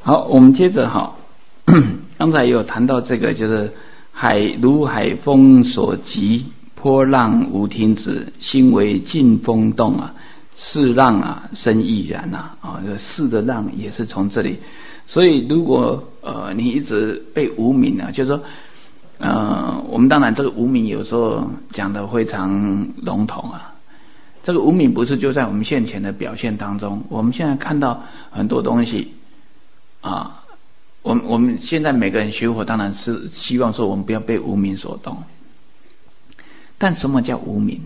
好，我们接着哈，刚才有谈到这个，就是如海风所急，波浪无停止，心为劲风动啊，是浪啊生亦然啊，这是的浪也是从这里。所以如果你一直被无明啊，就是说我们当然这个无明有时候讲的非常笼统啊。这个无明不是就在我们现前的表现当中，我们现在看到很多东西啊，我们现在每个人学佛当然是希望说我们不要被无明所动。但什么叫无明？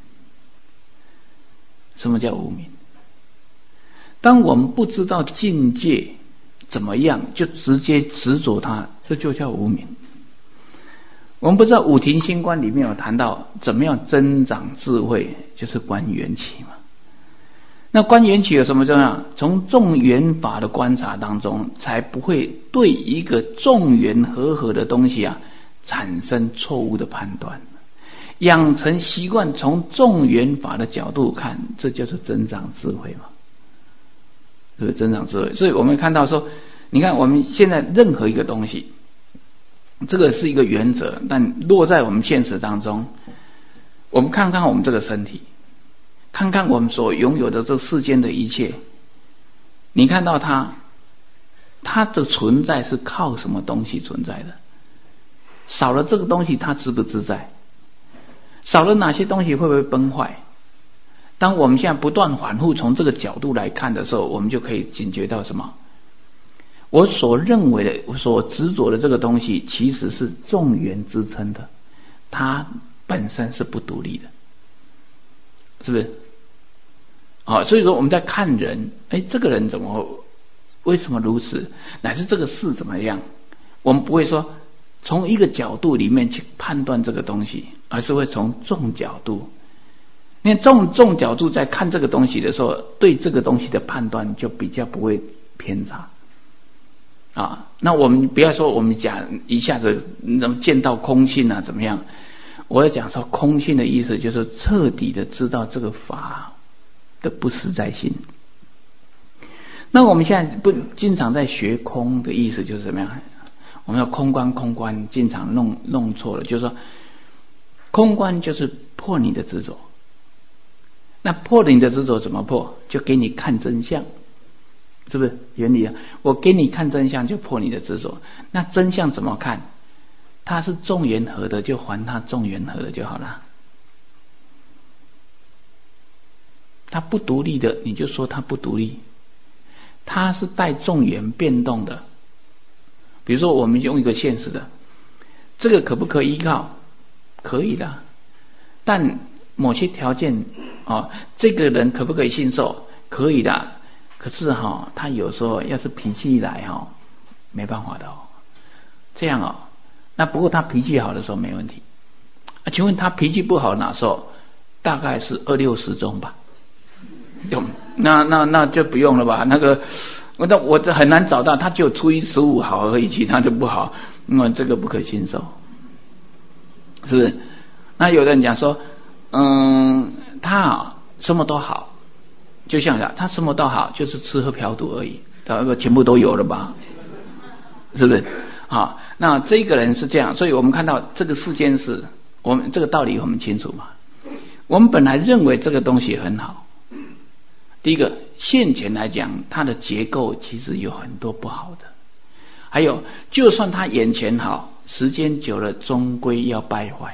什么叫无明？当我们不知道境界怎么样，就直接执着它，这就叫无明。我们不知道五停心观里面有谈到怎么样增长智慧，就是观缘起嘛。那观缘起有什么重要？从众缘法的观察当中，才不会对一个众缘和合的东西啊产生错误的判断。养成习惯从众缘法的角度看，这就是增长智慧嘛，是不是增长智慧？所以我们看到说，你看我们现在任何一个东西，这个是一个原则，但落在我们现实当中，我们看看我们这个身体，看看我们所拥有的这世间的一切，你看到它的存在是靠什么东西存在的？少了这个东西，它自不自在？少了哪些东西会不会崩坏？当我们现在不断反复从这个角度来看的时候，我们就可以警觉到什么？我所认为的，我所执着的这个东西，其实是众缘支撑的，它本身是不独立的，是不是？所以说我们在看人，这个人为什么如此，乃至这个事怎么样，我们不会说从一个角度里面去判断这个东西，而是会从众角度。因为众角度在看这个东西的时候，对这个东西的判断就比较不会偏差。那我们不要说我们讲一下子怎么见到空性啊怎么样，我要讲说空性的意思就是彻底的知道这个法的不实在性。那我们现在不经常在学空的意思就是怎么样？我们要空观经常弄错了，就是说空观就是破你的执着。那破你的执着怎么破？就给你看真相，是不是原理啊？我给你看真相就破你的执着。那真相怎么看？它是众缘合的，就还它众缘合的就好了。它不独立的，你就说它不独立。它是带众缘变动的。比如说我们用一个现实的，这个可不可以依靠？可以的，但某些条件这个人可不可以信受？可以的，可是他有时候要是脾气一来没办法的这样那不过他脾气好的时候没问题。请问他脾气不好哪时候？大概是26时中吧。那就不用了吧？那个我很难找到，他只有初一十五好而已，其他就不好。这个不可信受，是不是？那有的人讲说他什么都好，就像他什么都好，就是吃喝嫖赌而已，全部都有了吧？是不是？那这个人是这样，所以我们看到这个世间是我们这个道理我们清楚嘛？我们本来认为这个东西很好，第一个现前来讲，它的结构其实有很多不好的，还有就算它眼前好，时间久了终归要败坏。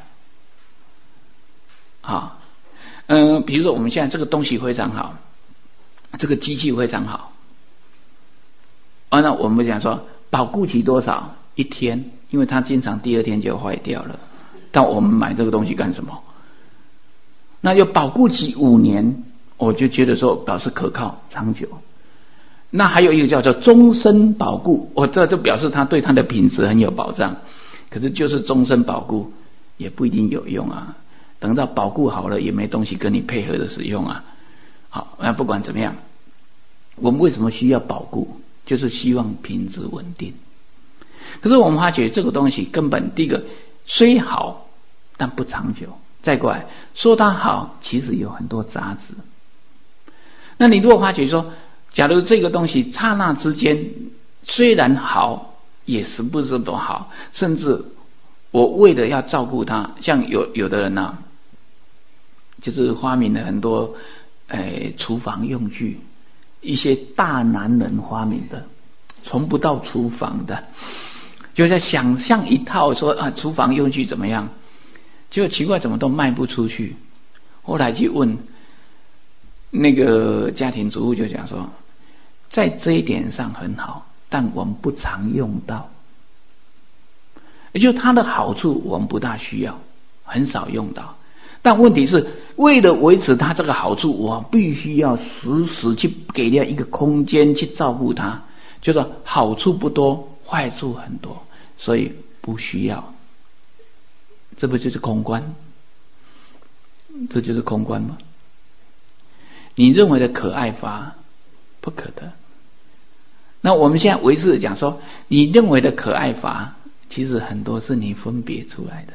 比如说我们现在这个东西非常好，这个机器非常好，那我们讲说保固期多少？1天，因为它经常第2天就坏掉了。但我们买这个东西干什么？那有保固期5年，我就觉得说表示可靠长久。那还有一个叫做终身保固，这就表示它对它的品质很有保障。可是就是终身保固也不一定有用啊。等到保固好了，也没东西跟你配合的使用啊。好，那不管怎么样，我们为什么需要保固？就是希望品质稳定。可是我们发觉这个东西根本第一个虽好，但不长久。再过来说它好，其实有很多杂质。那你如果发觉说，假如这个东西刹那之间虽然好，也是不是多好，甚至我为了要照顾他，像有的人啊，就是发明了很多厨房用具，一些大男人发明的，从不到厨房的，就在想象一套说啊，厨房用具怎么样，结果奇怪怎么都卖不出去。后来去问那个家庭主妇，就讲说，在这一点上很好，但我们不常用到，也就是它的好处我们不大需要，很少用到。但问题是，为了维持它这个好处，我必须要时时去给它一个空间去照顾它，就是好处不多，坏处很多，所以不需要。这不就是空观？这就是空观吗？你认为的可爱法不可得。那我们现在唯是讲说，你认为的可爱法，其实很多是你分别出来的。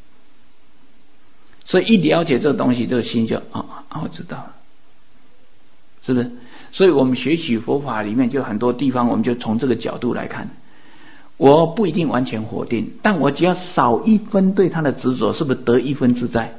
所以一了解这个东西，这个心就我知道了，是不是？所以我们学习佛法里面就很多地方，我们就从这个角度来看。我不一定完全否定，但我只要少一分对他的执着，是不是得一分自在？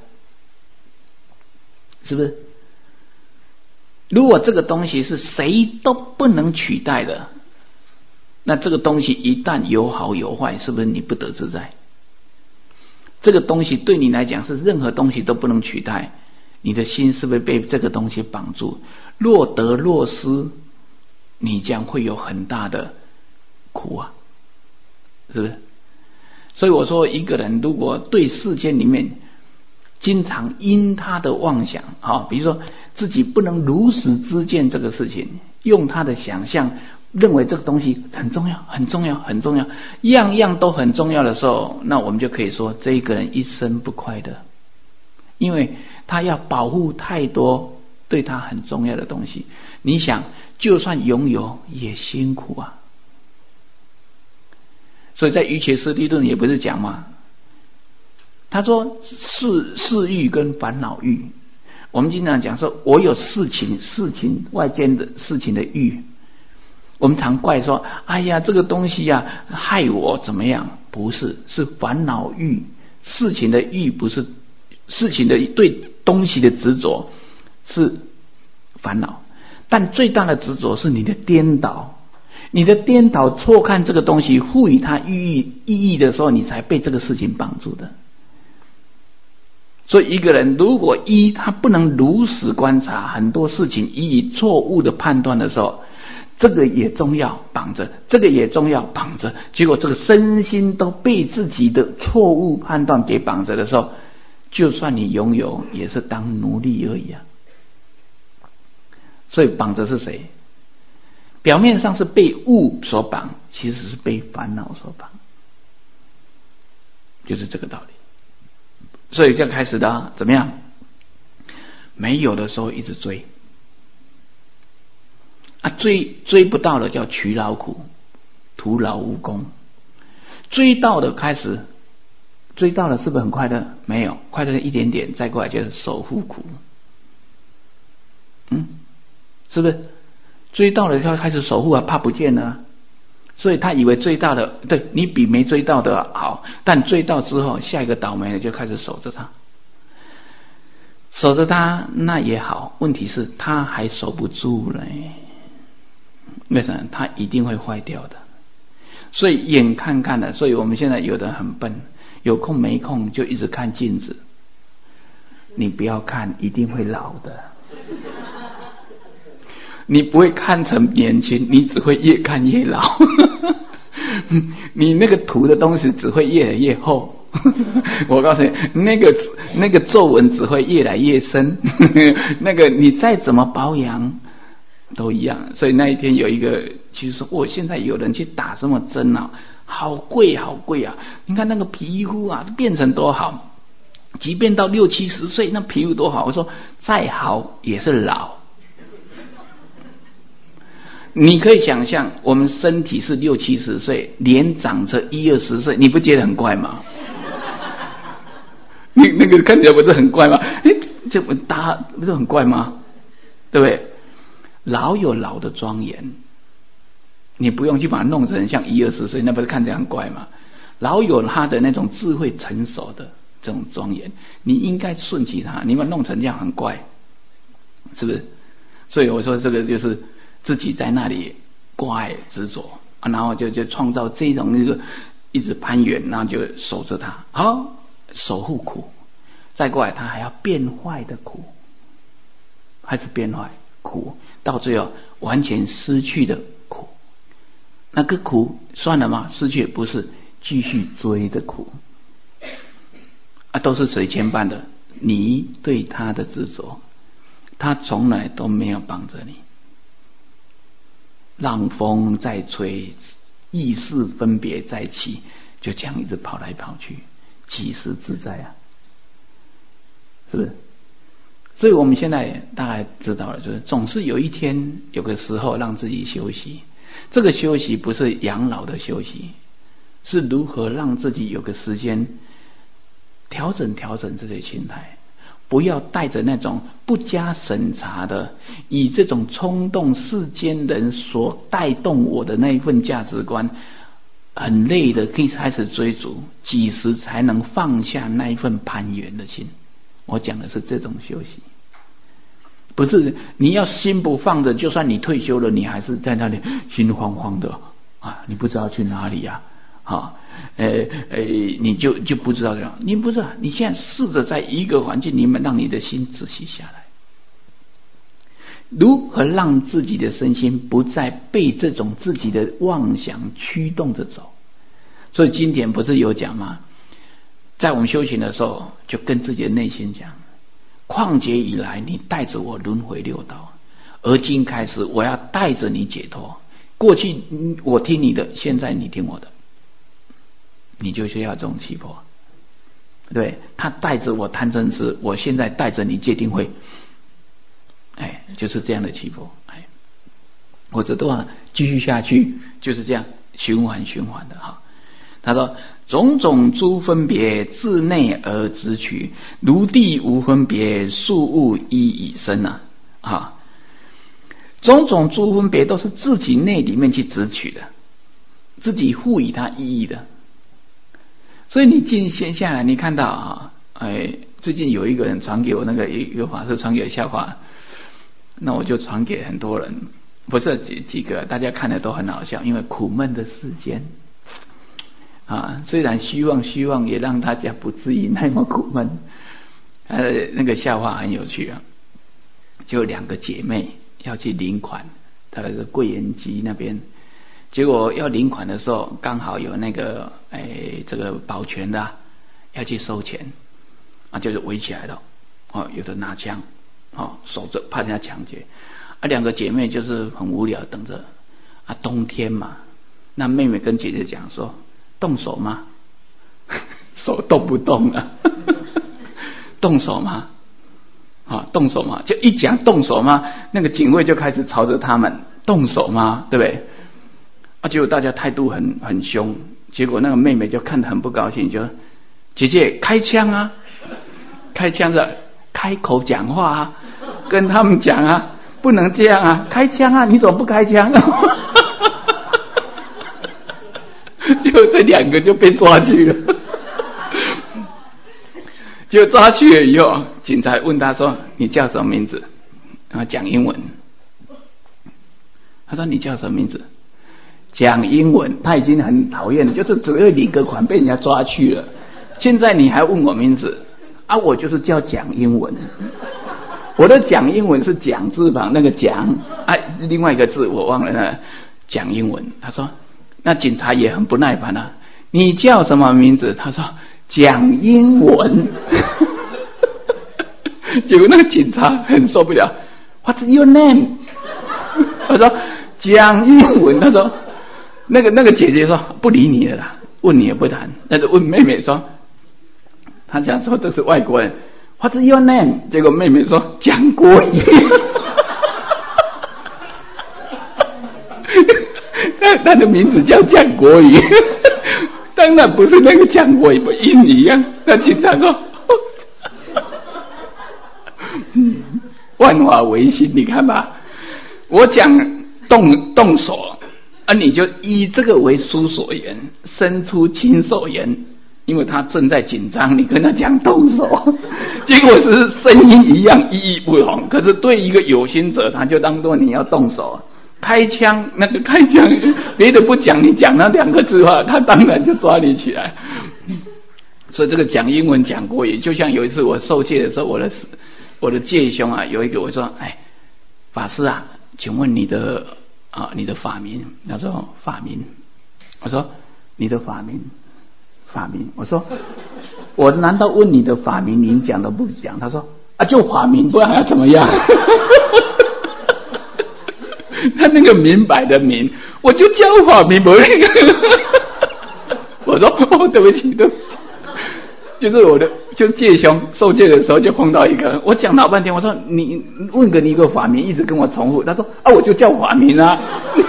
是不是？如果这个东西是谁都不能取代的，那这个东西一旦有好有坏，是不是你不得自在？这个东西对你来讲是任何东西都不能取代，你的心是不是被这个东西绑住？若得若失，你将会有很大的苦啊，是不是？所以我说，一个人如果对世间里面经常因他的妄想，比如说自己不能如实知见这个事情，用他的想象认为这个东西很重要很重要很重要，样样都很重要的时候，那我们就可以说这一个人一生不快乐，因为他要保护太多对他很重要的东西。你想，就算拥有也辛苦啊。所以在瑜伽师地论也不是讲吗？他说事欲跟烦恼欲，我们经常讲说我有事情外间的事情的欲，我们常怪说哎呀这个东西啊害我怎么样，不是，是烦恼欲。事情的欲不是事情的对东西的执着是烦恼，但最大的执着是你的颠倒，你的颠倒错看这个东西，赋予它意义的时候，你才被这个事情绑住的。所以一个人如果他不能如实观察很多事情，以错误的判断的时候，这个也重要绑着，这个也重要绑着，结果这个身心都被自己的错误判断给绑着的时候，就算你拥有也是当奴隶而已啊。所以绑着是谁？表面上是被物所绑，其实是被烦恼所绑，就是这个道理。所以就开始的怎么样？没有的时候一直追啊，追不到了叫取劳苦，徒劳无功。追到的开始，追到了是不是很快乐？没有，快乐一点点，再过来就是守护苦。是不是？追到了要开始守护啊，怕不见了啊。所以他以为追到的，对，你比没追到的好，但追到之后，下一个倒霉的就开始守着他，守着他那也好，问题是他还守不住了，为什么？他一定会坏掉的。所以眼看看的，所以我们现在有的很笨，有空没空就一直看镜子，你不要看，一定会老的。你不会看成年轻，你只会越看越老。你那个涂的东西只会越来越厚。我告诉你，那个皱纹只会越来越深。那个你再怎么保养都一样。所以那一天有一个其实说，现在有人去打什么针啊，好贵好贵啊！你看那个皮肤啊变成多好，即便到60、70岁，那皮肤多好。我说再好也是老。你可以想象，我们身体是60、70岁，脸长成10、20岁，你不觉得很怪吗？你那个看起来不是很怪吗？这么大不是很怪吗？对不对？老有老的庄严， 你不用去把它弄成像10、20岁，那不是看起来很怪吗？老有他的那种智慧成熟的这种庄严，你应该顺其他，你把它弄成这样很怪，是不是？所以我说这个就是自己在那里挂碍执着啊，然后就创造这种一个一直攀缘，然后就守着它，好守护苦，再过来他还要变坏的苦，还是变坏苦，到最后完全失去的苦，那个苦算了吗？失去也不是，继续追的苦啊，都是谁牵绊的？你对他的执着，他从来都没有帮着你。浪风在吹，意识分别在起，就这样一直跑来跑去，几时自在啊？是不是？所以我们现在大概知道了，就是总是有一天有个时候让自己休息。这个休息不是养老的休息，是如何让自己有个时间调整这些心态，不要带着那种不加审查的，以这种冲动世间人所带动我的那一份价值观，很累的可以开始追逐，几时才能放下那一份攀缘的心？我讲的是这种休息，不是你要心不放着，就算你退休了，你还是在那里心慌慌的啊，你不知道去哪里呀？你就不知道这样，你不知道，你现在试着在一个环境里面让你的心仔细下来，如何让自己的身心不再被这种自己的妄想驱动着走。所以经典不是有讲吗？在我们修行的时候，就跟自己的内心讲，况且以来你带着我轮回六道，而今开始我要带着你解脱。过去我听你的，现在你听我的，你就需要这种气魄。对，他带着我贪嗔痴，我现在带着你戒定慧，就是这样的气魄。或者的话继续下去，就是这样循环的哈。他说种种诸分别自内而直取，如地无分别，数物一以生啊。种种诸分别都是自己内里面去直取的，自己赋予它意义的。所以你静闲下来，你看到最近有一个人传给我，那个一个法师传给我笑话，那我就传给很多人，不是几个，大家看的都很好笑，因为苦闷的世间虽然希望也让大家不至于那么苦闷。那个笑话很有趣啊，就两个姐妹要去领款，大概是贵人集那边，结果要领款的时候，刚好有那个这个保全的要去收钱就是围起来了有的拿枪守着，怕人家抢劫两个姐妹就是很无聊等着冬天嘛，那妹妹跟姐姐讲说动手吗？手动不动啊？动手吗？动手吗？就一讲动手吗，那个警卫就开始朝着他们动手吗？对不对？结果大家态度很凶，结果那个妹妹就看得很不高兴，就姐姐开枪啊，开枪是开口讲话跟他们讲不能这样开枪你怎么不开枪？就这两个就被抓去了。就抓去了以后，警察问他说你叫什么名字？讲英文。他说你叫什么名字？讲英文。他已经很讨厌了，就是只有领个款被人家抓去了，现在你还问我名字我就是叫讲英文。我的讲英文是讲字旁那个讲另外一个字我忘了讲英文。他说那警察也很不耐烦你叫什么名字？他说讲英文。结果那个警察很受不了 What's your name？ 他说讲英文。他说那个姐姐说不理你了啦，问你也不谈。那就问妹妹说，他讲说这是外国人 What's your name？ 结果妹妹说蒋国仪。他的名字叫蒋国仪。当然不是那个蒋国仪，不印尼那警察说万法唯心，你看吧，我讲动手你就以这个为书所言，伸出亲手言，因为他正在紧张，你跟他讲动手，结果是声音一样，意义不同。可是对一个有心者，他就当作你要动手。开枪，那个开枪，别的不讲，你讲那2个字话，他当然就抓你起来。所以这个讲英文讲过也，就像有一次我受戒的时候，我的戒兄啊，有一个我说，法师啊，请问你的法名？他说法名。我说你的法名？我说我难道问你的法名，您讲都不讲？他说就法名，不然还要怎么样？他那个明白的明，我就叫法名不那个。我说对不起，就是我的就戒兄受戒的时候就碰到一个人，我讲老半天，我说你问个你一个法名，一直跟我重复。他说我就叫法名啊。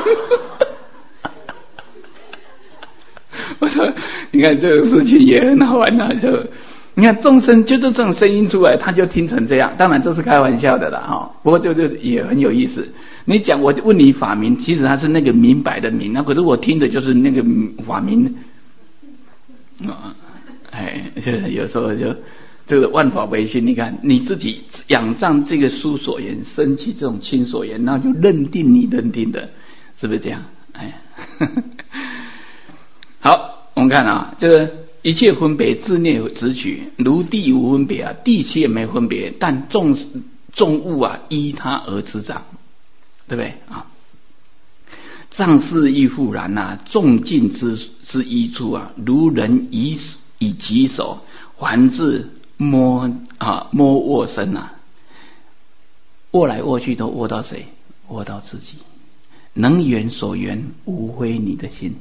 我说你看这个事情也很好玩啊，就你看众生就是这种声音出来，他就听成这样。当然这是开玩笑的啦不过就是也很有意思。你讲我问你法名，其实他是那个明白的明，可是我听的就是那个法名。就是有时候就这个万法唯心，你看你自己仰仗这个书所言，生起这种亲所言，那就认定你认定的，是不是这样？好，我们看这个一切分别自内直取，如地无分别地其也没分别，但众物依它而滋长，对不对藏事亦复然众尽之一处如人以己手环自摸握身握来握去都握到谁？握到自己。能缘所缘，无非你的心。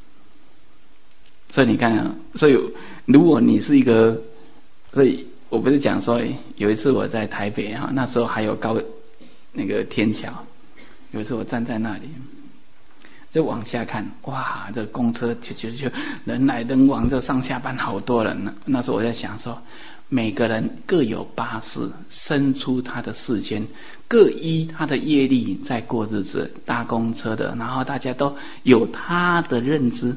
所以你看所以如果你是一个，所以我不是讲说有一次我在台北那时候还有那个天桥，有一次我站在那里。就往下看，哇，这公车就人来人往，这上下班好多人呢。那时候我在想说，每个人各有八事，伸出他的世间，各依他的业力在过日子，搭公车的，然后大家都有他的认知，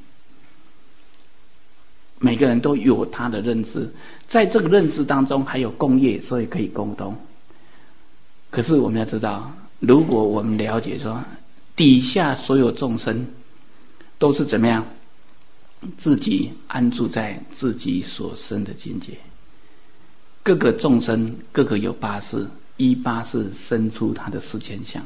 每个人都有他的认知，在这个认知当中还有共业，所以可以沟通。可是我们要知道，如果我们了解说底下所有众生都是怎么样，自己安住在自己所生的境界，各个众生各个有八事，依八事生出他的世间相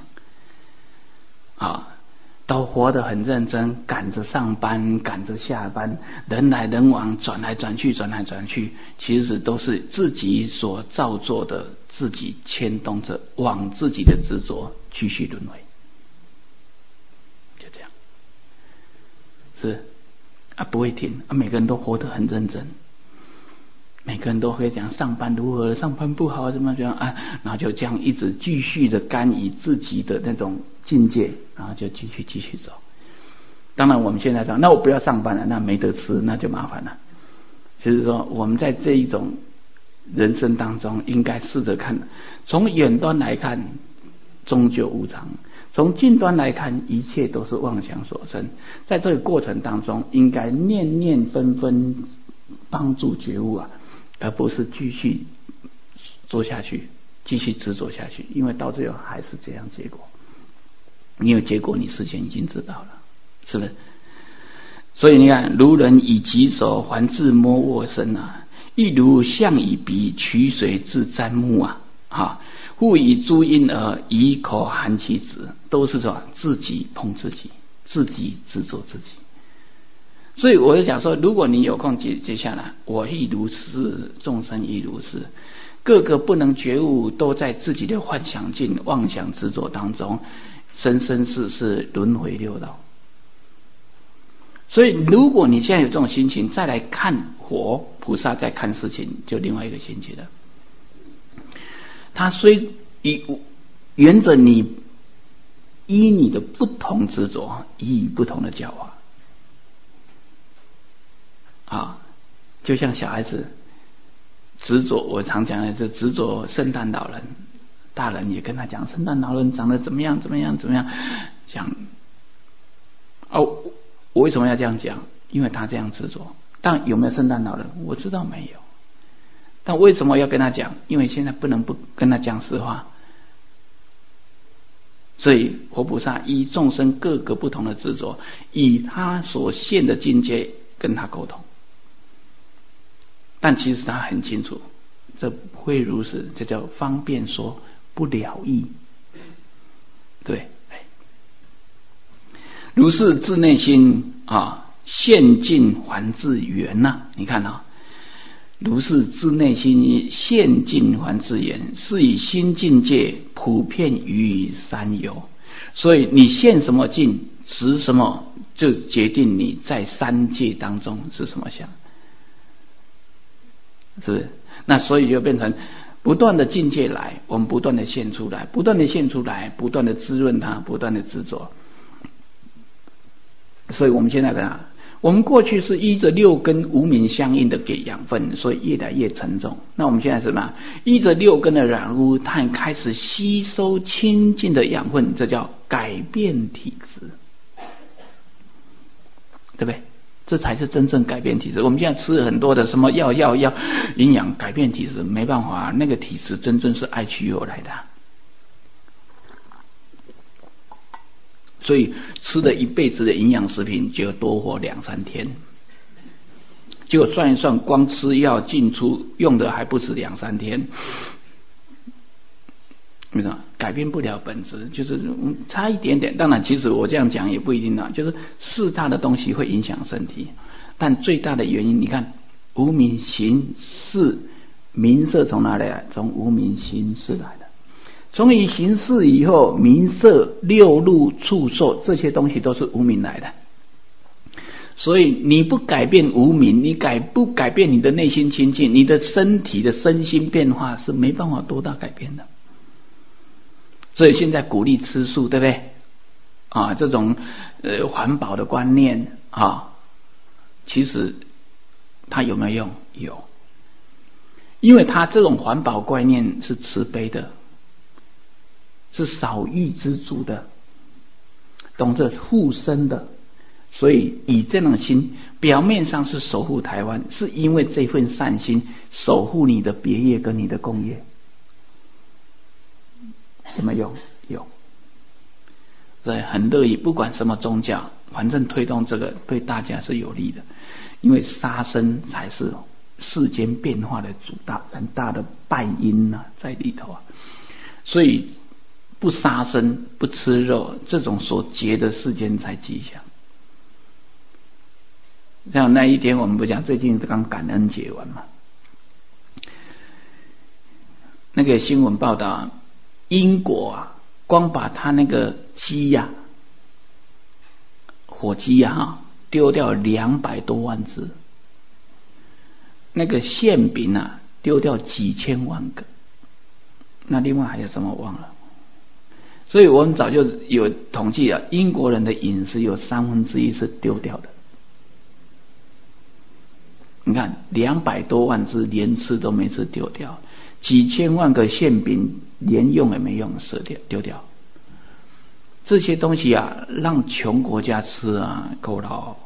都活得很认真，赶着上班，赶着下班，人来人往，转来转去，其实都是自己所造作的，自己牵动着往自己的执着继续轮回，就这样，是不会停每个人都活得很认真，每个人都会讲上班如何，上班不好怎么样然后就这样一直继续的干预自己的那种境界，然后就继续走。当然我们现在讲，那我不要上班了，那没得吃，那就麻烦了。其实说我们在这一种人生当中，应该试着看，从远端来看终究无常，从近端来看一切都是妄想所生。在这个过程当中，应该念念纷纷帮助觉悟而不是继续做下去，继续执着下去，因为到最后还是这样结果。因为结果你事前已经知道了，是不是？所以你看，如人以己手环自摸握身亦如象以鼻取水自瞻目复以诸婴儿以口含其子，都是说自己碰自己，自己执着自己。所以我就想说，如果你有空接下来，我亦如是，众生亦如是，各个不能觉悟，都在自己的幻想境、妄想执着当中，生生世世轮回六道。所以如果你现在有这种心情，再来看佛菩萨在看事情，就另外一个心情了。他虽沿着你依你的不同执着，予以不同的教化就像小孩子执着，我常讲的是执着圣诞老人，大人也跟他讲圣诞老人长得怎么样，讲我为什么要这样讲？因为他这样执着。但有没有圣诞老人？我知道没有。但为什么要跟他讲？因为现在不能不跟他讲实话。所以活菩萨依众生各个不同的执着，以他所现的境界跟他沟通。但其实他很清楚，这会如是，这叫方便说不了义。对，如是自内心现尽还自圆呐。你看如是自内心现尽还自圆，是以新境界普遍于三有。所以你现什么境，执什么，就决定你在三界当中是什么相，是不是？那所以就变成不断的境界来，我们不断的现出来，不断的现出来，不断的滋润它，不断的执着。所以我们现在我们过去是依着六根无明相应的给养分，所以越来越沉重。那我们现在是什么？依着六根的染污，它开始吸收清净的养分，这叫改变体质，对不对？这才是真正改变体质。我们现在吃很多的什么药营养改变体质，没办法，那个体质真正是爱取有来的。所以吃了一辈子的营养食品，就多活2-3天。结果算一算，光吃药进出用的还不止2-3天。为什么？改变不了本质，就是差一点点。当然，其实我这样讲也不一定就是4大的东西会影响身体，但最大的原因，你看无明行识名色从哪里来？从无明行识来的。从你行识以后，名色六路触受这些东西都是无明来的。所以你不改变无明，你不改变你的内心清净，你的身体的身心变化是没办法多大改变的。所以现在鼓励吃素，对不对？这种环保的观念其实它有没有用？有，因为它这种环保观念是慈悲的，是少欲知足的，懂得护身的。所以以这种心，表面上是守护台湾，是因为这份善心守护你的别业跟你的共业。有没有用？有。所以很乐意，不管什么宗教，反正推动这个对大家是有利的，因为杀生才是世间变化的很大的败因在里头所以不杀生不吃肉，这种所结的世间才吉祥。像那一天我们不讲，最近刚感恩节完嘛，那个新闻报道英国光把他那个鸡火鸡丢掉200多万只，那个馅饼丢掉几千万个，那另外还有什么忘了。所以我们早就有统计英国人的饮食有1/3是丢掉的。你看200多万只连吃都没吃丢掉，几千万个馅饼连用也没用丢掉。这些东西让穷国家吃够了，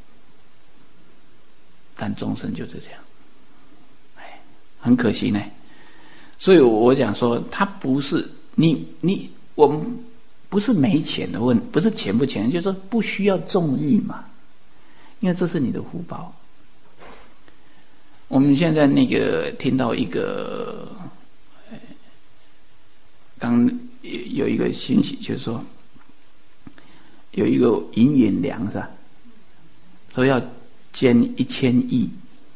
但众生就是这样，很可惜呢。所以我讲说，他不是我们不是没钱的问题，不是钱不钱，就是说不需要重义嘛，因为这是你的福报。我们现在听到一个刚有一个信息，就是说有一个尹衍梁是吧，说要捐1000亿，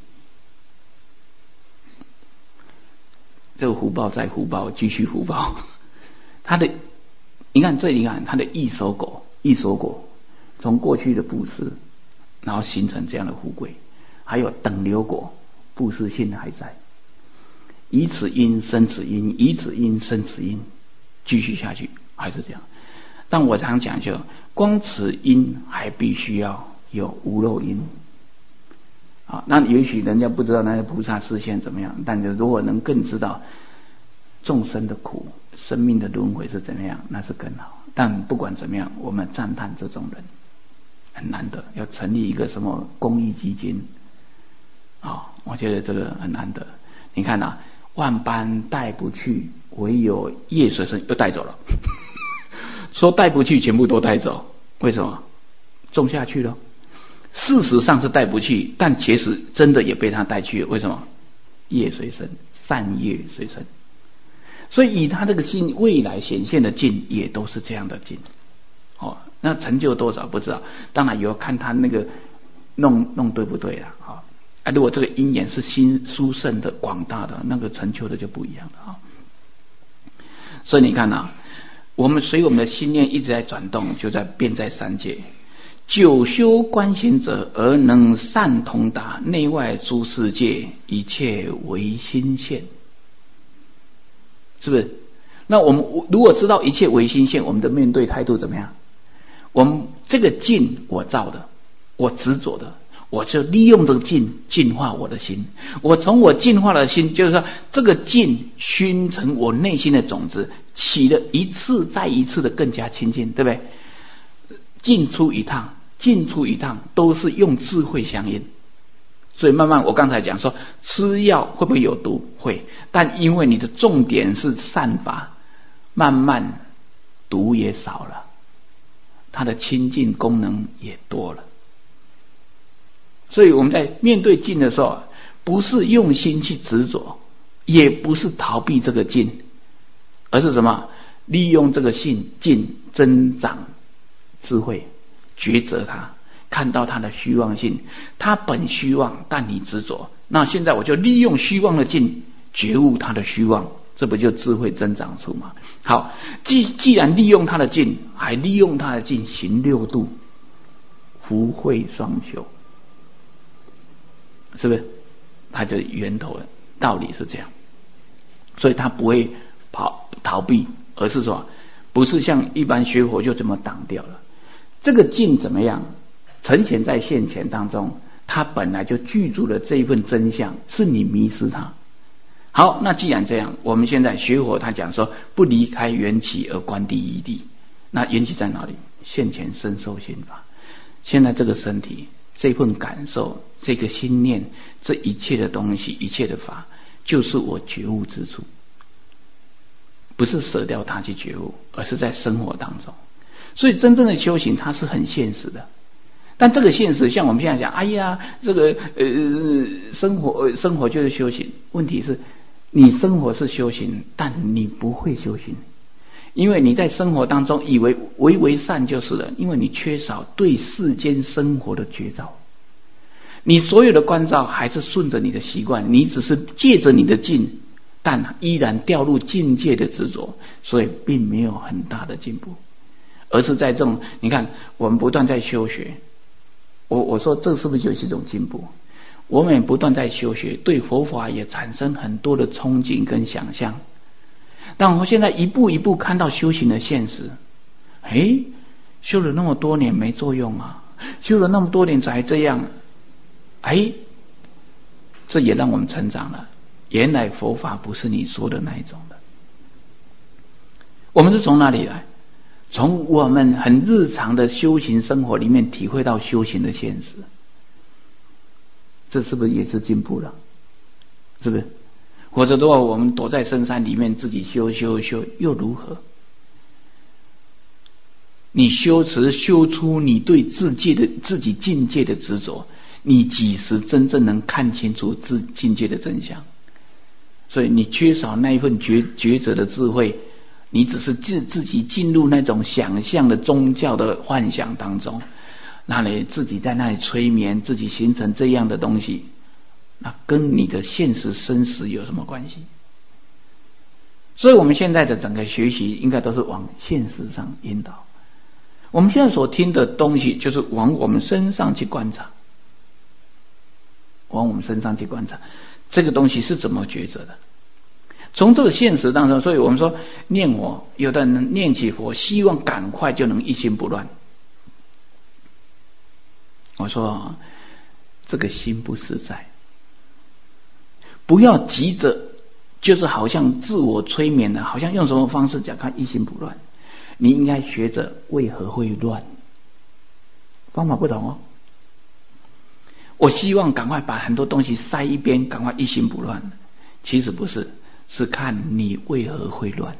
这个福报再福报，继续福报。你看他的异熟果从过去的布施，然后形成这样的富贵，还有等流果。布施性还在，以此因生此因，以此因生此因，继续下去还是这样。但我常讲，就光此因还必须要有无漏因那也许人家不知道那些菩萨示现怎么样，但是如果能更知道众生的苦，生命的轮回是怎么样，那是更好。但不管怎么样，我们赞叹这种人， 很难得，要成立一个什么公益基金我觉得这个很难得。你看啊，万般带不去，唯有业随身，又带走了。说带不去，全部都带走，为什么？种下去了。事实上是带不去，但其实真的也被他带去了。为什么？业随身，善业随身。所以以他这个心未来显现的境，也都是这样的境。那成就多少不知道，当然也要看他那个弄对不对了。如果这个因缘是心殊胜的、广大的，那个成就的就不一样了。所以你看啊，我们随我们的心念一直在转动，就在变在三界。久修观行者，而能善通达内外诸世界，一切唯心现，是不是？那我们如果知道一切唯心现，我们的面对态度怎么样？我们这个境我造的，我执着的，我就利用这个境净化我的心。我从我净化的心，就是说这个境熏成我内心的种子，起了一次再一次的更加亲近，对不对？进出一趟都是用智慧相应。所以慢慢我刚才讲说，吃药会不会有毒？会，但因为你的重点是善法，慢慢毒也少了，它的清净功能也多了。所以我们在面对境的时候，不是用心去执着，也不是逃避这个境，而是什么？利用这个境增长智慧，抉择它，看到它的虚妄性。它本虚妄，但你执着，那现在我就利用虚妄的境觉悟它的虚妄，这不就智慧增长处吗？好，既然利用它的境，还利用它的境行六度，福慧双修，是不是？它就源头了，道理是这样。所以他不会逃避，而是说不是像一般学佛就这么挡掉了。这个境怎么样呈现在现前当中，它本来就具足了这一份真相，是你迷失它。好，那既然这样，我们现在学佛他讲说不离开缘起而观第一谛，那缘起在哪里？现前身受心法。现在这个身体，这份感受，这个心念，这一切的东西，一切的法，就是我觉悟之处。不是舍掉它去觉悟，而是在生活当中。所以真正的修行它是很现实的，但这个现实像我们现在讲，哎呀，这个生活就是修行。问题是你生活是修行，但你不会修行，因为你在生活当中以为为善就是了，因为你缺少对世间生活的觉照。你所有的关照还是顺着你的习惯，你只是借着你的境，但依然掉入境界的执着，所以并没有很大的进步。而是在这种，你看我们不断在修学，我说这是不是就是一种进步？我们也不断在修学，对佛法也产生很多的憧憬跟想象。但我们现在一步一步看到修行的现实，修了那么多年没作用啊，修了那么多年才这样，这也让我们成长了。原来佛法不是你说的那一种的。我们是从哪里来？从我们很日常的修行生活里面体会到修行的现实，这是不是也是进步了？是不是？或者的话，我们躲在深山里面自己修又如何？你修持修出你对自己境界的执着，你几时真正能看清楚境界的真相？所以你缺少那一份抉择的智慧，你只是自己进入那种想象的宗教的幻想当中，那你自己在那里催眠，自己形成这样的东西，那跟你的现实生死有什么关系？所以我们现在的整个学习应该都是往现实上引导。我们现在所听的东西就是往我们身上去观察，往我们身上去观察这个东西是怎么抉择的。从这个现实当中，所以我们说念佛，有的人念起佛希望赶快就能一心不乱。我说这个心不实在，不要急着就是好像自我催眠的，好像用什么方式讲看一心不乱。你应该学着为何会乱， 方法不同哦。我希望赶快把很多东西塞一边，赶快一心不乱。其实不是，是看你为何会乱。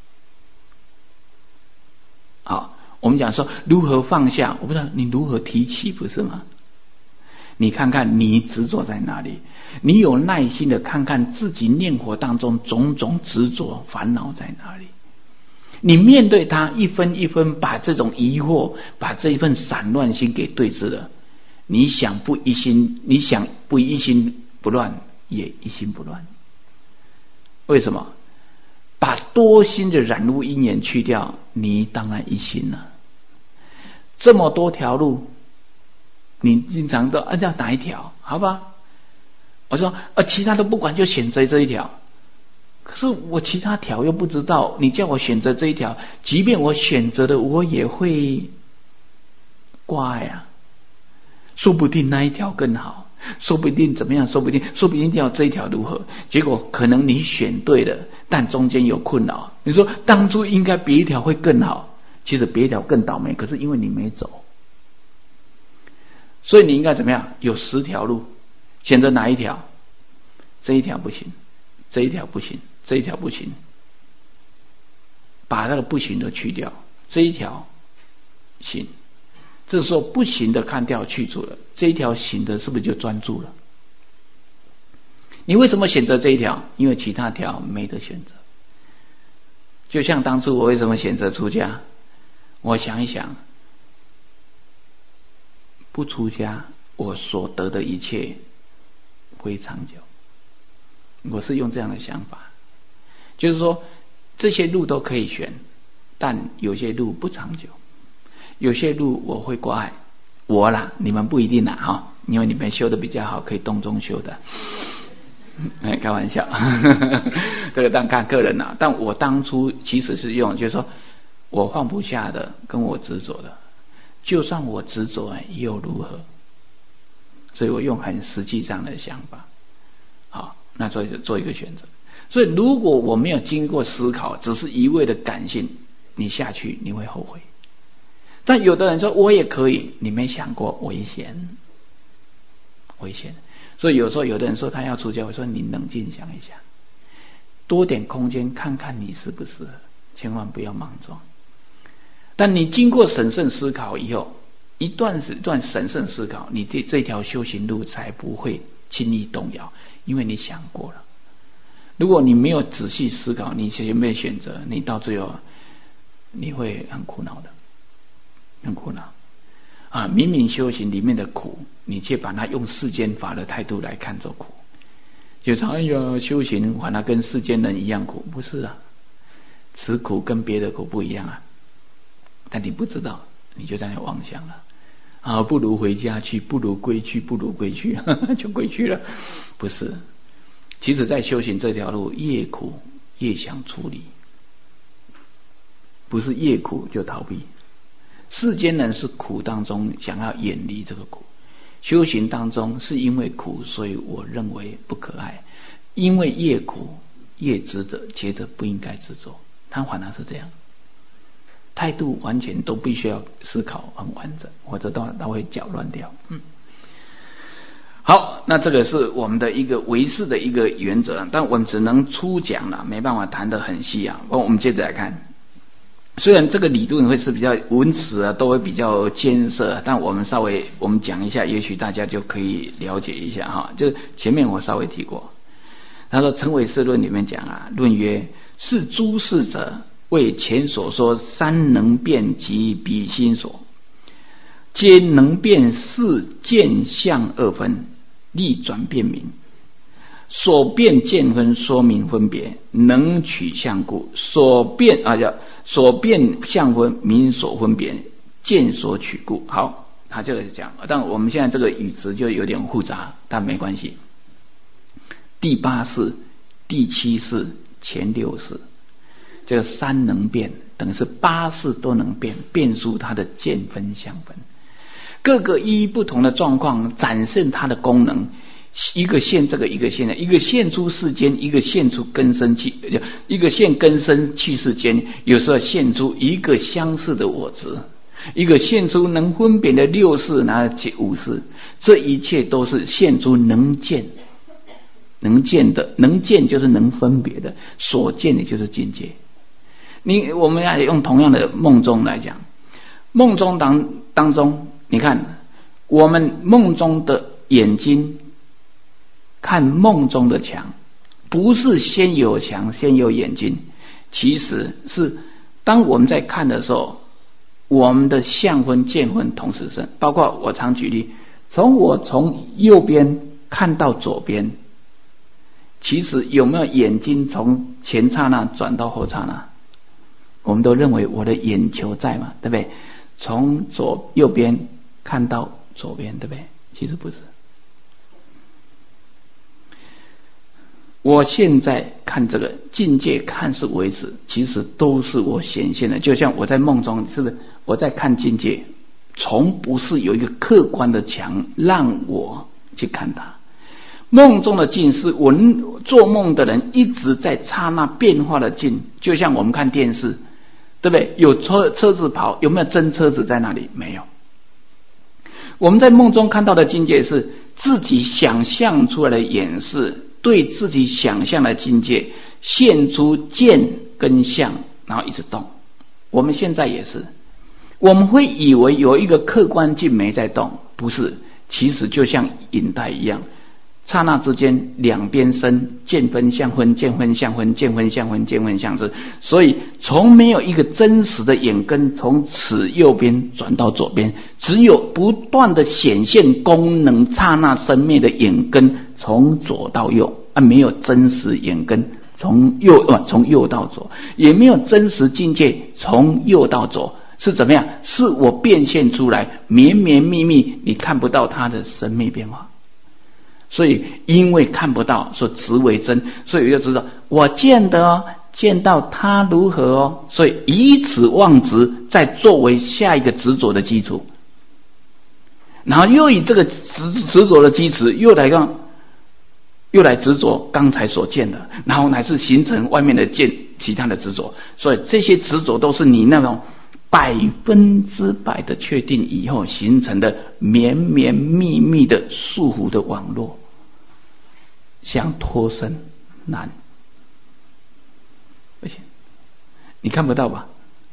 好，我们讲说如何放下，我不知道你如何提起，不是吗？你看看你执着在哪里，你有耐心的看看自己念佛当中种种执着烦恼在哪里，你面对它一分一分，把这种疑惑，把这一份散乱心给对治了。你想不一心不乱，也一心不乱。为什么？把多心的染污因缘去掉，你当然一心了。这么多条路，你经常都按照哪一条？好吧？我说其他都不管，就选择这一条。可是我其他条又不知道，你叫我选择这一条，即便我选择了，我也会挂碍啊。说不定那一条更好，说不定怎么样，说不定这一条如何？结果可能你选对了，但中间有困扰。你说当初应该别一条会更好，其实别一条更倒霉，可是因为你没走。所以你应该怎么样？有10条路，选择哪一条？这一条不行，这一条不行，这一条不行，把那个不行的去掉，这一条行。这时候不行的看掉去除了，这一条行的是不是就专注了？你为什么选择这一条？因为其他条没得选择。就像当初我为什么选择出家？我想一想，不出家，我所得的一切会长久。我是用这样的想法，就是说这些路都可以选，但有些路不长久。有些路我会挂碍，我啦，你们不一定啦哈，因为你们修的比较好，可以动中修的。开玩笑，这个当看个人啦。但我当初其实是用，就是说我放不下的，跟我执着的，就算我执着又如何？所以我用很实际上的想法，好，那所以就做一个选择。所以如果我没有经过思考，只是一味的感性，你下去你会后悔。但有的人说我也可以，你没想过危险。所以有时候有的人说他要出家，我说你冷静想一想，多点空间看看你适不适合，千万不要莽撞。但你经过审慎思考以后，一段审慎思考，你这条修行路才不会轻易动摇，因为你想过了。如果你没有仔细思考，你随便选择，你到最后你会很苦恼的。很苦恼啊！明明修行里面的苦，你却把它用世间法的态度来看作苦，就说哎呀，修行反而跟世间人一样苦，不是啊？此苦跟别的苦不一样啊！但你不知道，你就在那妄想了啊！不如回家去，不如归去，不如归去，就归去了。不是，其实在修行这条路，越苦越想处理，不是越苦就逃避。世间人是苦当中想要远离这个苦，修行当中是因为苦，所以我认为不可爱，因为越苦越值得，觉得不应该执着，他反而是这样，态度完全都必须要思考很完整，或者他会搅乱掉。好，那这个是我们的一个唯识的一个原则，但我们只能初讲了，没办法谈得很细啊。我们接着来看。虽然这个理论会是比较文词啊，都会比较艰涩，但我们讲一下，也许大家就可以了解一下哈。就是前面我稍微提过，他说《成唯识论》里面讲啊，论曰：是诸事者，为前所说三能变及彼心所，皆能变事见相二分，立转变明。所变见分说明分别，能取相故。所变相分明所分别，见所取故。好，他这个是讲，但我们现在这个语词就有点复杂，但没关系。第8识、第7识、前6识，这个三能变，等于是8识都能变，变出它的见分相分，各个依不同的状况展现它的功能。一个现这个，一个现的，一个现出世间，一个现出根生去，一个现根生去世间，有时候现出一个相似的我执， 一个现出能分别的六识，拿起五识，这一切都是现出能见。能见的，能见就是能分别的，所见的就是境界。我们要用同样的梦中来讲，梦中当中，你看我们梦中的眼睛看梦中的墙，不是先有墙先有眼睛，其实是当我们在看的时候，我们的相分见分同时生。包括我常举例，从右边看到左边，其实有没有眼睛从前刹那转到后刹那？我们都认为我的眼球在嘛，对不对？从右边看到左边，对不对？其实不是。我现在看这个境界看似为实，其实都是我显现的。就像我在梦中，是不是我在看境界，从不是有一个客观的墙让我去看它。梦中的境是我做梦的人一直在刹那变化的境，就像我们看电视，对不对？有车子跑，有没有真车子在那里？没有。我们在梦中看到的境界是自己想象出来的演示，对自己想象的境界现出见跟相，然后一直动。我们现在也是，我们会以为有一个客观境没在动，不是，其实就像影带一样，刹那之间两边生，见分相分，见分相分，见分相分，见分相知。所以从没有一个真实的眼根从此右边转到左边，只有不断的显现功能刹那生灭的眼根从左到右，没有真实眼根从右到左，也没有真实境界从右到左。是怎么样？是我变现出来绵绵密密，你看不到它的神秘变化。所以因为看不到，所以执为真，所以就知道我见的哦，见到他如何哦，所以以此妄执，再作为下一个执着的基础，然后又以这个执着的基础又来执着刚才所见的，然后乃是形成外面的见其他的执着。所以这些执着都是你那种100%的确定以后形成的绵绵密密的束缚的网络，想脱身难，不行，你看不到吧？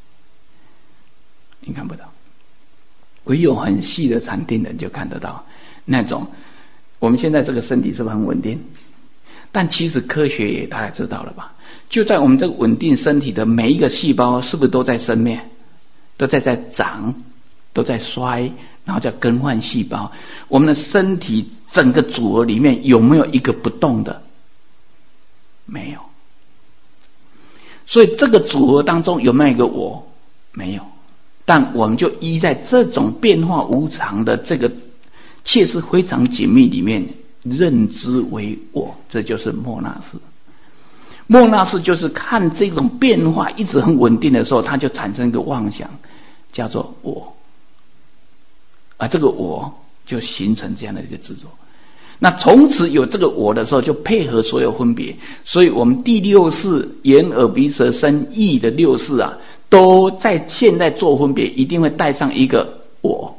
你看不到，唯有很细的禅定人就看得到那种。我们现在这个身体是不是很稳定？但其实科学也大概知道了吧？就在我们这个稳定身体的每一个细胞，是不是都在生灭？都在长，都在衰，然后叫更换细胞。我们的身体整个组合里面有没有一个不动的？没有。所以这个组合当中有没有一个我？没有。但我们就依在这种变化无常的这个切实非常紧密里面认知为我，这就是末那识。末那识就是看这种变化一直很稳定的时候，它就产生一个妄想，叫做我，这个我就形成这样的一个执着。那从此有这个我的时候，就配合所有分别。所以我们第六识眼耳鼻舌身意的六识啊，都在现在做分别，一定会带上一个我，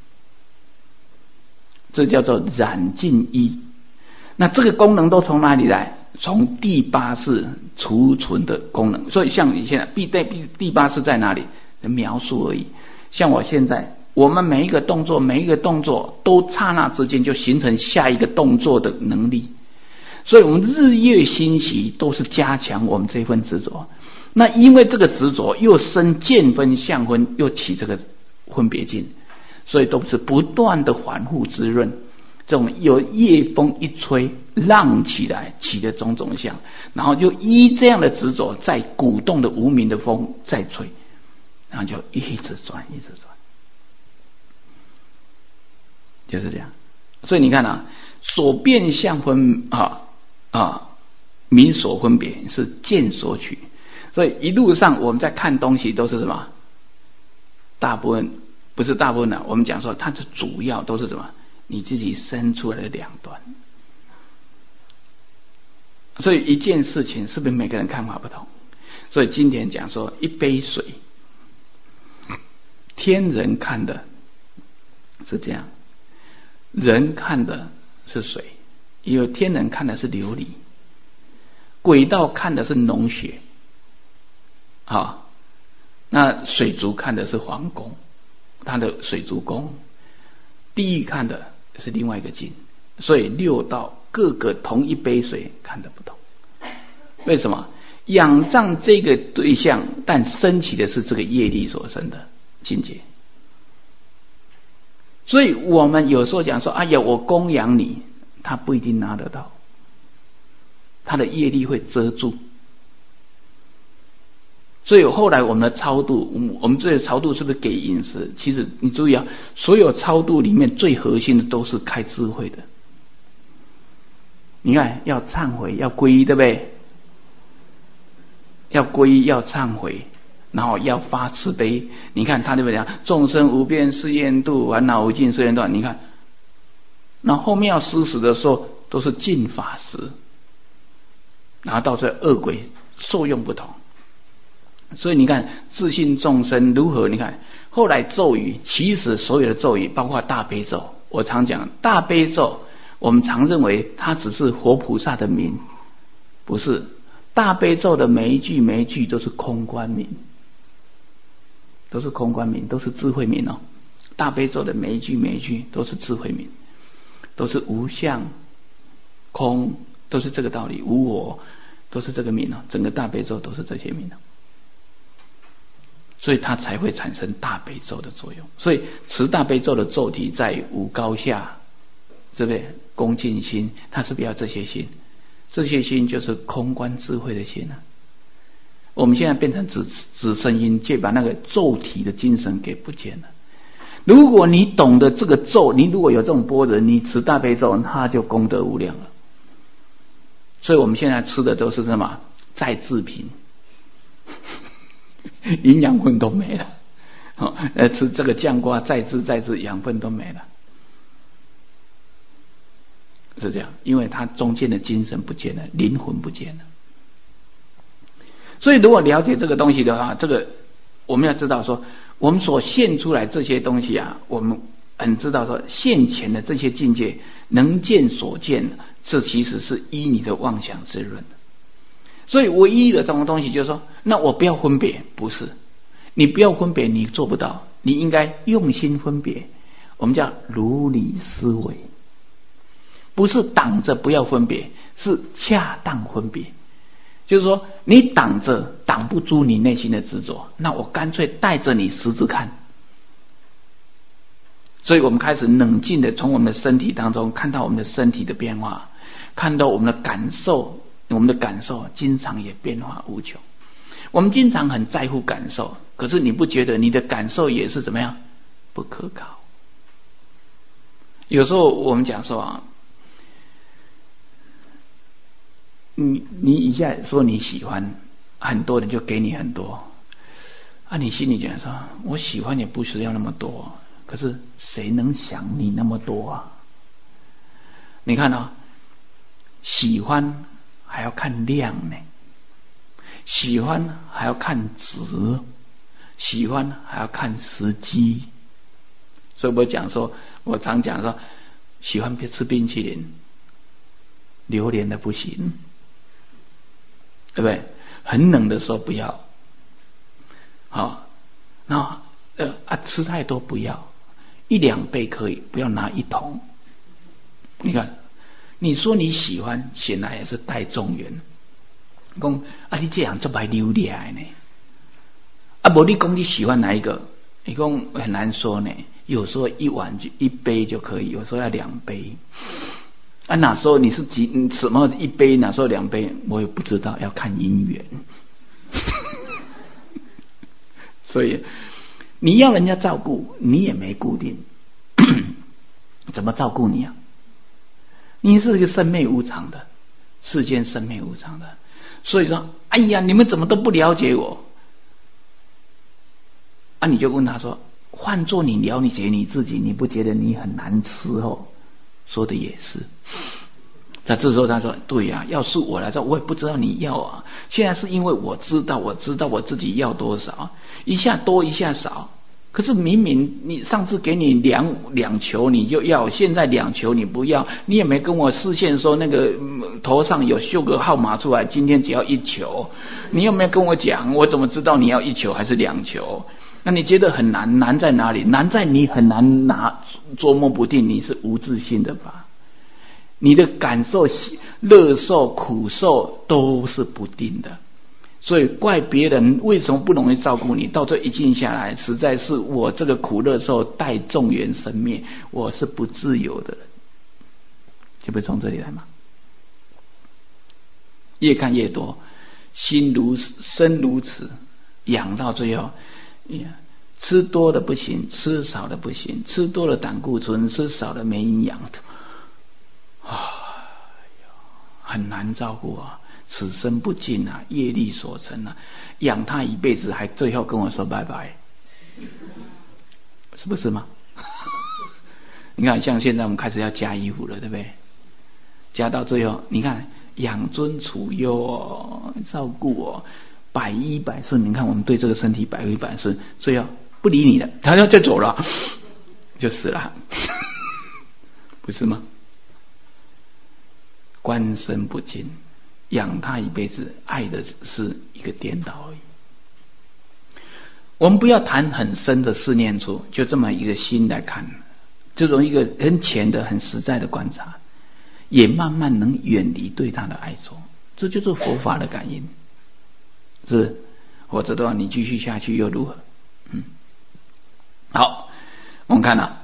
这叫做染净一。那这个功能都从哪里来？从第八识储存的功能。所以像你现在第八识在哪里？描述而已。像我现在，我们每一个动作都刹那之间就形成下一个动作的能力。所以我们日夜欣喜都是加强我们这份执着。那因为这个执着又生见分相分，又起这个分别境，所以都是不断的反复滋润。这种有夜风一吹，浪起来，起的种种相，然后就依这样的执着，在鼓动的无名的风再吹，然后就一直转，就是这样。所以你看啊，所变相分名所分别是见所取。所以一路上我们在看东西都是什么？大部分不是大部分我们讲说它的主要都是什么？你自己生出来的两端。所以一件事情是不是每个人看法不同？所以今天讲说一杯水天人看的是这样，人看的是水，因为天人看的是琉璃，鬼道看的是脓血，好，那水族看的是皇宫，他的水族宫，地狱看的是另外一个境，所以六道各个同一杯水看的不同。为什么？仰仗这个对象，但升起的是这个业力所生的境界。所以我们有时候讲说，哎呀，我供养你，他不一定拿得到，他的业力会遮住。所以后来我们的超度，我们这个超度是不是给饮食？其实你注意啊，所有超度里面最核心的都是开智慧的。你看，要忏悔，要皈依，对不对？要皈依，要忏悔，然后要发慈悲。你看他对不对？众生无边誓愿度，烦恼无尽誓愿断。你看，那后面要施食的时候都是净法食，然后到这恶鬼受用不同。所以你看自信众生如何？你看后来咒语，其实所有的咒语，包括大悲咒，我常讲大悲咒，我们常认为它只是活菩萨的名，不是。大悲咒的每一句每一句都是空观名，都是空观名，都是智慧名哦。大悲咒的每一句每一句都是智慧名，都是无相空，都是这个道理，无我，都是这个名哦。整个大悲咒都是这些名哦，所以它才会产生大悲咒的作用。所以持大悲咒的咒体在无高下，对不对？恭敬心，它是不要这些心。这些心就是空观智慧的心啊！我们现在变成只声音界，把那个咒体的精神给不见了。如果你懂得这个咒，你如果有这种般若，你持大悲咒，它就功德无量了。所以我们现在吃的都是什么？再制品，营养分都没了。吃这个酱瓜再制，养分都没了。是这样，因为它中间的精神不见了，灵魂不见了。所以如果了解这个东西的话，这个我们要知道说，我们所现出来这些东西啊，我们很知道说，现前的这些境界能见所见，这其实是依你的妄想之论的。所以唯一的这种东西就是说，那我不要分别，不是，你不要分别，你做不到，你应该用心分别，我们叫如理思维。不是挡着不要分别，是恰当分别。就是说你挡着挡不住你内心的执着，那我干脆带着你试试看。所以我们开始冷静的从我们的身体当中看到我们的身体的变化，看到我们的感受，我们的感受经常也变化无穷。我们经常很在乎感受，可是你不觉得你的感受也是怎么样不可靠？有时候我们讲说啊，你一下说你喜欢，很多人就给你很多啊，你心里讲说我喜欢也不需要那么多，可是谁能想你那么多啊？你看啊，喜欢还要看量呢，喜欢还要看值，喜欢还要看时机。所以我常讲说，喜欢吃冰淇淋，榴莲的不行，对不对？很冷的时候不要，好，那吃太多不要，1-2杯可以，不要拿1桶。你看，你说你喜欢，显然也是带众缘。讲你这样就白榴莲呢？不你讲你喜欢哪一个？你讲很难说呢。有时候1杯就可以，有时候要2杯。哪时候你是什么1杯，哪时候2杯，我也不知道，要看因缘。所以你要人家照顾，你也没固定，怎么照顾你啊？你是一个生灭无常的，世间生灭无常的，所以说，哎呀，你们怎么都不了解我？你就问他说，换做你了解你自己，你不觉得你很难伺候？说的也是。在这时候他说，对呀，要是我来说，我也不知道你要啊。现在是因为我知道我自己要多少，一下多一下少， 可是明明你上次给你两球你就要，现在2球你不要，你也没跟我示现说那个头上有绣个号码出来，今天只要1球，你有没有跟我讲？我怎么知道你要1球还是2球？那你觉得很难，难在哪里？难在你很难捉摸不定，你是无自性的法，你的感受乐受苦受都是不定的。所以怪别人为什么不容易照顾你，到这一静下来，实在是我这个苦乐受待众缘生灭，我是不自由的人，就不从这里来嘛。越看越多，心如此，养到最后，吃多了不行，吃少了不行，吃多了胆固醇，吃少了没营养的，很难照顾啊。此生不尽啊，业力所成啊，养他一辈子，还最后跟我说拜拜，是不是吗？你看，像现在我们开始要加衣服了，对不对？加到最后，你看养尊处优哦，照顾哦，百依百顺。你看我们对这个身体百依百顺，最后不理你了，他就走了，就死了，不是吗？观身不净。养他一辈子，爱的是一个颠倒而已。我们不要谈很深的思念处，就这么一个心来看，这种一个很浅的、很实在的观察，也慢慢能远离对他的爱着。这就是佛法的感应，是否则的话，你继续下去又如何？好，我们看了。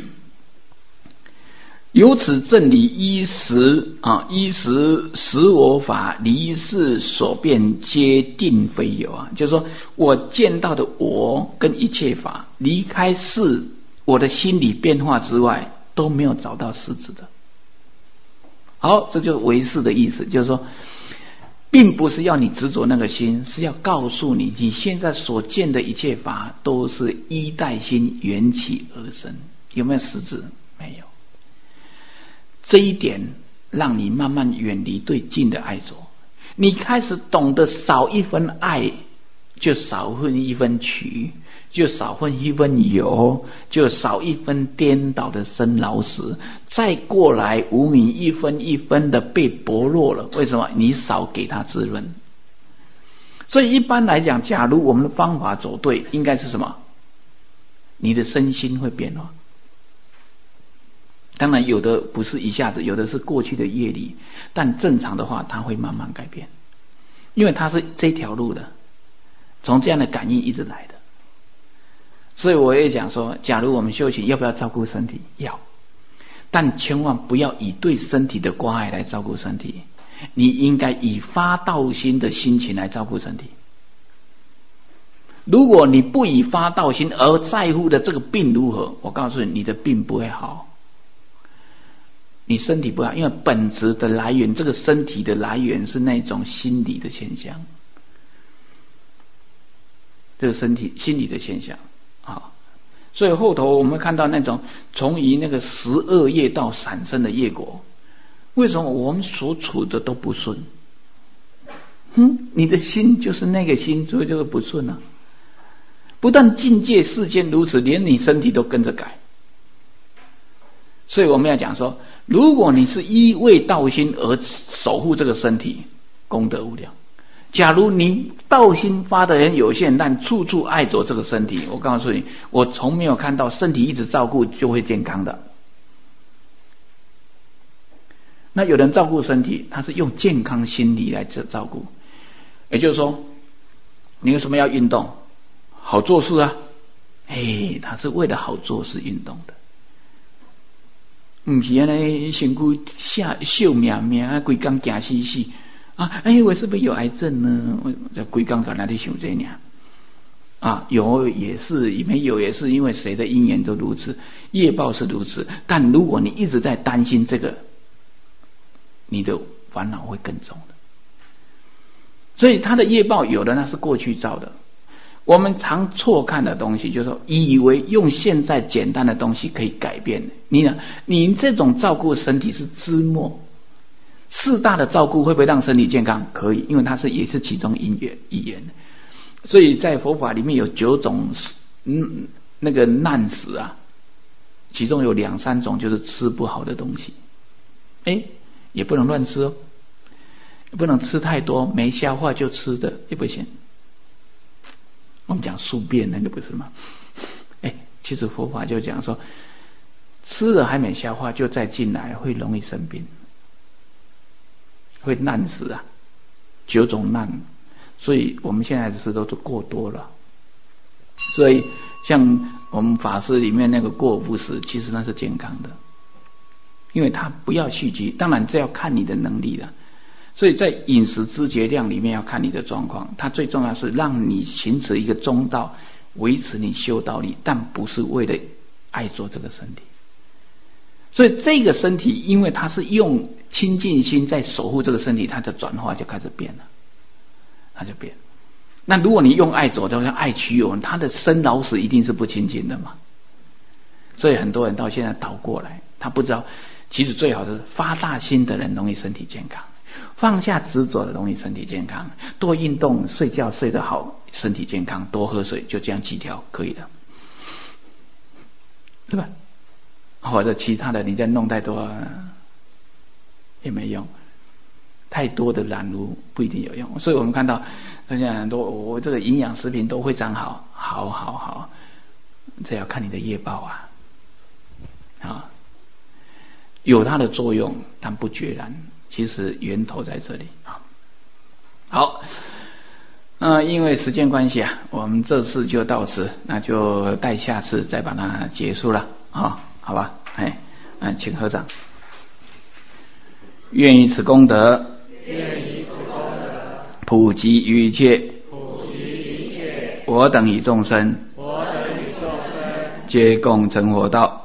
由此正理依时实我法，离世所变皆定非有啊，就是说我见到的我跟一切法离开世我的心理变化之外，都没有找到实质的。好，这就是唯识的意思，就是说并不是要你执着那个心，是要告诉你，你现在所见的一切法都是依待心缘起而生，有没有实质？没有。这一点让你慢慢远离对境的爱着，你开始懂得少一分爱，就少分一分取，就少分一分有，就少一分颠倒的生老死，再过来无明一分一分的被薄弱了。为什么？你少给他滋润。所以一般来讲，假如我们的方法走对，应该是什么？你的身心会变化。当然有的不是一下子，有的是过去的业力，但正常的话它会慢慢改变，因为它是这条路的，从这样的感应一直来的。所以我也讲说，假如我们修行要不要照顾身体？要，但千万不要以对身体的关爱来照顾身体，你应该以发道心的心情来照顾身体。如果你不以发道心而在乎的这个病如何，我告诉你，你的病不会好，你身体不好，因为本质的来源，这个身体的来源是那种心理的现象，这个身体心理的现象啊。所以后头我们看到那种从于那个12业道产生的业果，为什么我们所处的都不顺？你的心就是那个心，所以就是不顺啊。不但境界世间如此，连你身体都跟着改。所以我们要讲说，如果你是依为道心而守护这个身体，功德无量。假如你道心发的很有限，但处处爱着这个身体，我告诉你，我从没有看到身体一直照顾就会健康的。那有人照顾身体，他是用健康心理来照顾，也就是说，你为什么要运动？好做事啊，他是为了好做事运动的。不是呢，身躯秀命命，规工惊死死啊！我是不是有癌症呢？我这规工在那里想这样啊？有也是，没有也是，因为谁的因缘都如此，业报是如此。但如果你一直在担心这个，你的烦恼会更重的。所以他的业报有的那是过去造的。我们常错看的东西，就是说以为用现在简单的东西可以改变你这种照顾身体是枝末，适当的照顾会不会让身体健康？可以，因为它也是其中一员。所以在佛法里面有9种那个难食啊，其中有2、3种就是吃不好的东西，也不能乱吃哦，也不能吃太多没消化就吃的也不行。我们讲宿便那个不是吗？其实佛法就讲说，吃了还没消化就再进来会容易生病，会难死啊，9种难。所以我们现在吃都过多了。所以像我们法师里面那个过午不食，其实那是健康的，因为它不要蓄积，当然这要看你的能力了。所以在饮食知觉量里面要看你的状况，它最重要是让你行持一个中道，维持你修道力，但不是为了爱做这个身体。所以这个身体因为它是用清净心在守护这个身体，它的转化就开始变了，它就变。那如果你用爱走的话，爱取有，他的生老死一定是不清净的嘛。所以很多人到现在倒过来，他不知道其实最好的是发大心的人容易身体健康，放下执着的容易身体健康，多运动，睡觉睡得好，身体健康，多喝水，就这样几条可以的，对吧？或者其他的你再弄太多也没用，太多的染污不一定有用。所以我们看到现在很多我这个营养食品都非常好，这要看你的业报啊，有它的作用，但不决然，其实源头在这里啊。好，因为时间关系啊，我们这次就到此，那就待下次再把它结束了啊，好吧？请合掌。愿以此功德，普及于一切，我等与众生，皆共成佛道。